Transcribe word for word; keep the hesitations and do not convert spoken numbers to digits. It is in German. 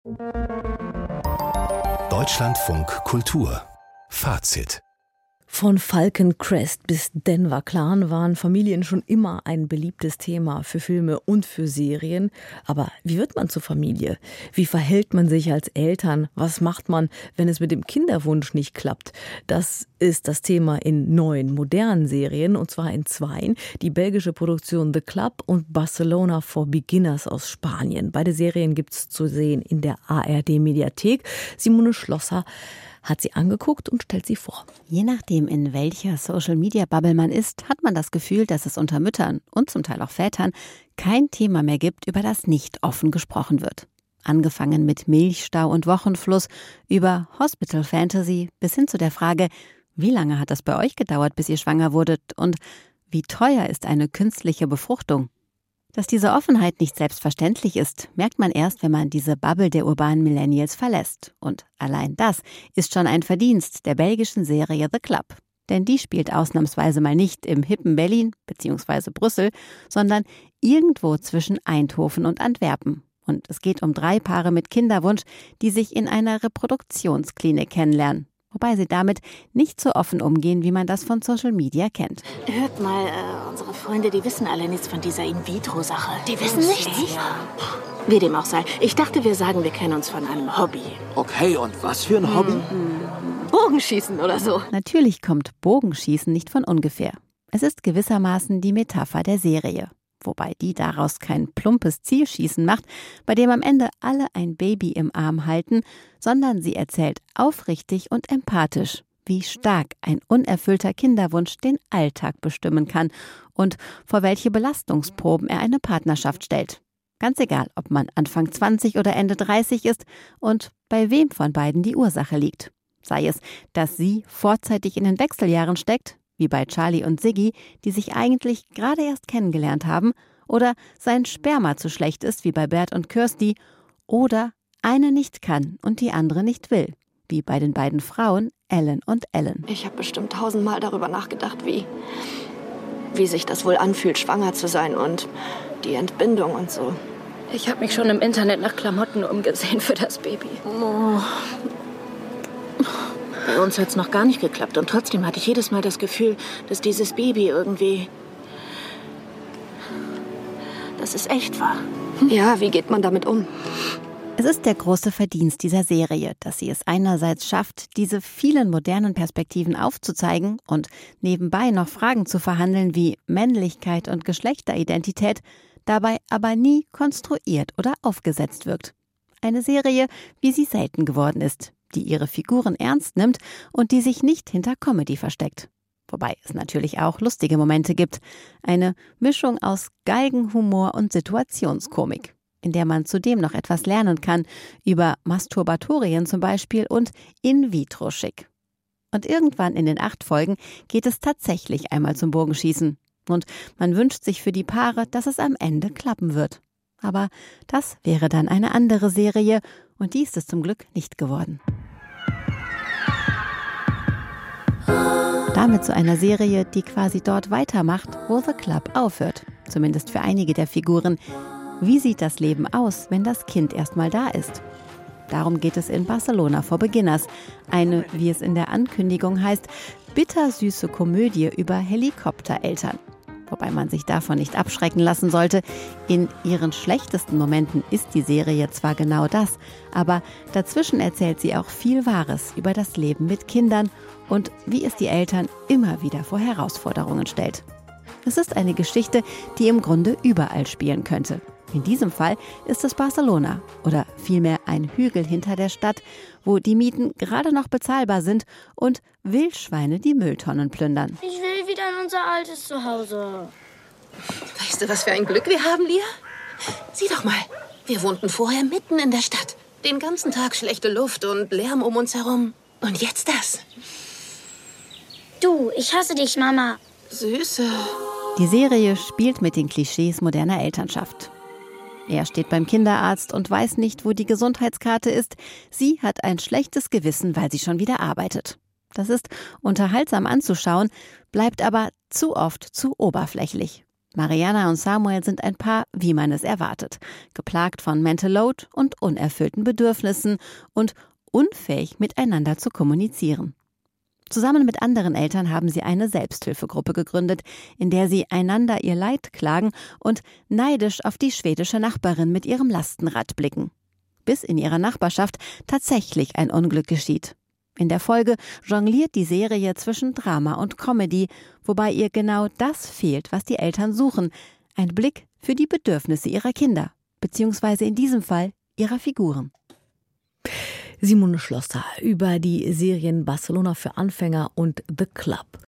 Deutschlandfunk Kultur Fazit. Von Falcon Crest bis Denver Clan waren Familien schon immer ein beliebtes Thema für Filme und für Serien. Aber wie wird man zur Familie? Wie verhält man sich als Eltern? Was macht man, wenn es mit dem Kinderwunsch nicht klappt? Das ist das Thema in neuen, modernen Serien, und zwar in zweien. Die belgische Produktion The Club und Barcelona for Beginners aus Spanien. Beide Serien gibt's zu sehen in der A R D-Mediathek. Simone Schlosser hat sie angeguckt und stellt sie vor. Je nachdem, in welcher Social-Media-Bubble man ist, hat man das Gefühl, dass es unter Müttern und zum Teil auch Vätern kein Thema mehr gibt, über das nicht offen gesprochen wird. Angefangen mit Milchstau und Wochenfluss, über Hospital Fantasy bis hin zu der Frage, wie lange hat das bei euch gedauert, bis ihr schwanger wurdet, und wie teuer ist eine künstliche Befruchtung? Dass diese Offenheit nicht selbstverständlich ist, merkt man erst, wenn man diese Bubble der urbanen Millennials verlässt. Und allein das ist schon ein Verdienst der belgischen Serie The Club. Denn die spielt ausnahmsweise mal nicht im hippen Berlin bzw. Brüssel, sondern irgendwo zwischen Eindhoven und Antwerpen. Und es geht um drei Paare mit Kinderwunsch, die sich in einer Reproduktionsklinik kennenlernen. Wobei sie damit nicht so offen umgehen, wie man das von Social Media kennt. Hört mal, äh, unsere Freunde, die wissen alle nichts von dieser In-vitro-Sache. Die wissen nichts? Ja. Wie dem auch sei. Ich dachte, wir sagen, wir kennen uns von einem Hobby. Okay, und was für ein Hobby? Mhm. Bogenschießen oder so. Natürlich kommt Bogenschießen nicht von ungefähr. Es ist gewissermaßen die Metapher der Serie. Wobei die daraus kein plumpes Zielschießen macht, bei dem am Ende alle ein Baby im Arm halten, sondern sie erzählt aufrichtig und empathisch, wie stark ein unerfüllter Kinderwunsch den Alltag bestimmen kann und vor welche Belastungsproben er eine Partnerschaft stellt. Ganz egal, ob man Anfang zwanzig oder Ende dreißig ist und bei wem von beiden die Ursache liegt. Sei es, dass sie vorzeitig in den Wechseljahren steckt, wie bei Charlie und Siggi, die sich eigentlich gerade erst kennengelernt haben, oder sein Sperma zu schlecht ist, wie bei Bert und Kirsty, oder eine nicht kann und die andere nicht will, wie bei den beiden Frauen Ellen und Ellen. Ich habe bestimmt tausendmal darüber nachgedacht, wie, wie sich das wohl anfühlt, schwanger zu sein und die Entbindung und so. Ich habe mich schon im Internet nach Klamotten umgesehen für das Baby. Oh. Bei uns hat es noch gar nicht geklappt und trotzdem hatte ich jedes Mal das Gefühl, dass dieses Baby irgendwie, dass es echt war. Ja, wie geht man damit um? Es ist der große Verdienst dieser Serie, dass sie es einerseits schafft, diese vielen modernen Perspektiven aufzuzeigen und nebenbei noch Fragen zu verhandeln wie Männlichkeit und Geschlechteridentität, dabei aber nie konstruiert oder aufgesetzt wirkt. Eine Serie, wie sie selten geworden ist, die ihre Figuren ernst nimmt und die sich nicht hinter Comedy versteckt. Wobei es natürlich auch lustige Momente gibt. Eine Mischung aus Galgenhumor und Situationskomik, in der man zudem noch etwas lernen kann über Masturbatorien zum Beispiel und In-vitro-Schick. Und irgendwann in den acht Folgen geht es tatsächlich einmal zum Bogenschießen. Und man wünscht sich für die Paare, dass es am Ende klappen wird. Aber das wäre dann eine andere Serie und die ist es zum Glück nicht geworden. Damit zu einer Serie, die quasi dort weitermacht, wo The Club aufhört. Zumindest für einige der Figuren. Wie sieht das Leben aus, wenn das Kind erstmal da ist? Darum geht es in Barcelona for Beginners. Eine, wie es in der Ankündigung heißt, bittersüße Komödie über Helikoptereltern. Wobei man sich davon nicht abschrecken lassen sollte. In ihren schlechtesten Momenten ist die Serie zwar genau das, aber dazwischen erzählt sie auch viel Wahres über das Leben mit Kindern und wie es die Eltern immer wieder vor Herausforderungen stellt. Es ist eine Geschichte, die im Grunde überall spielen könnte. In diesem Fall ist es Barcelona oder vielmehr ein Hügel hinter der Stadt, wo die Mieten gerade noch bezahlbar sind und Wildschweine die Mülltonnen plündern. Ich will wieder in unser altes Zuhause. Weißt du, was für ein Glück wir haben, Lia? Sieh doch mal, wir wohnten vorher mitten in der Stadt. Den ganzen Tag schlechte Luft und Lärm um uns herum. Und jetzt das. Du, ich hasse dich, Mama. Süße. Die Serie spielt mit den Klischees moderner Elternschaft. Er steht beim Kinderarzt und weiß nicht, wo die Gesundheitskarte ist. Sie hat ein schlechtes Gewissen, weil sie schon wieder arbeitet. Das ist unterhaltsam anzuschauen, bleibt aber zu oft zu oberflächlich. Mariana und Samuel sind ein Paar, wie man es erwartet. Geplagt von Mental Load und unerfüllten Bedürfnissen und unfähig miteinander zu kommunizieren. Zusammen mit anderen Eltern haben sie eine Selbsthilfegruppe gegründet, in der sie einander ihr Leid klagen und neidisch auf die schwedische Nachbarin mit ihrem Lastenrad blicken. Bis in ihrer Nachbarschaft tatsächlich ein Unglück geschieht. In der Folge jongliert die Serie zwischen Drama und Comedy, wobei ihr genau das fehlt, was die Eltern suchen: ein Blick für die Bedürfnisse ihrer Kinder, beziehungsweise in diesem Fall ihrer Figuren. Simone Schlosser über die Serien Barcelona für Anfänger und The Club.